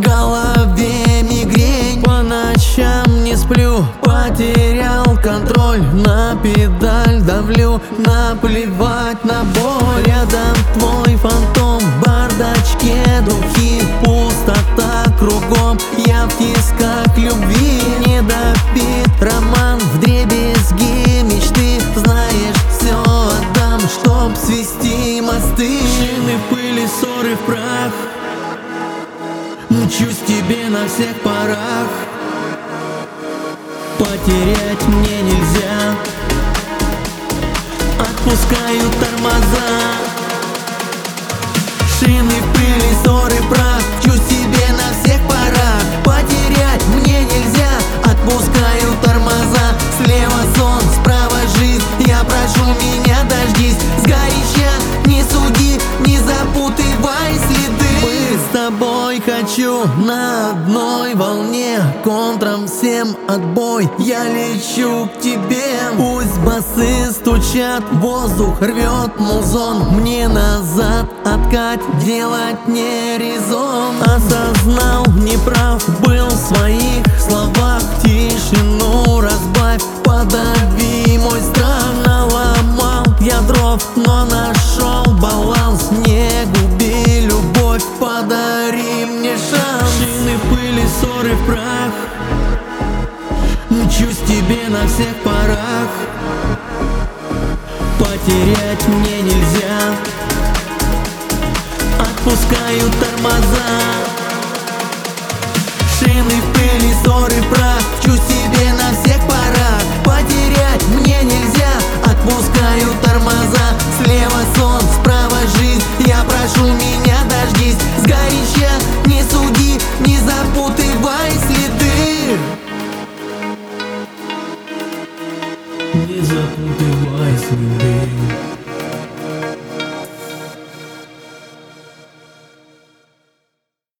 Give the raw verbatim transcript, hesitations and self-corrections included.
голове мигрень, по ночам не сплю, потерял контроль, на педаль давлю, наплевать на боль. Рядом твой фантом, в бардачке духи, пустота кругом, я в тисках любви. Не допит роман, вдребезги мечты, знаешь, все отдам, чтоб свести мосты. Шины в пыли, ссоры в прах, мчусь тебе на всех парах, потерять мне нельзя, отпускаю тормоза. Шины в пыли, ссоры в прах, мчусь тебе на всех парах, потерять мне нельзя, отпускаю тормоза. Слева сон, справа жизнь, я прошу, меня дождись, сгоряча не суди, не запутывай следы. Мы с тобой хочу на одной волне, контрам всем отбой, я лечу к тебе. Пусть басы стучат, воздух рвет музон, мне назад откать делать не резон. Осознал, неправ был в своих словах, тишину разбавь, подави мой страх. Наломал я дров, но нашел баланс, не губи любовь, подари мне шанс. Шины в пыли, ссоры в прах, мчусь тебе на всех парах, потерять мне нельзя, отпускаю тормоза. Шины в пыли, ссоры в прах, мчусь тебе на всех парах, потерять мне нельзя, отпускаю тормоза. Слева сон, справа жизнь, я прошу, меня дождись, сгоряча не суди, не запутывай следы, не запутывай следы.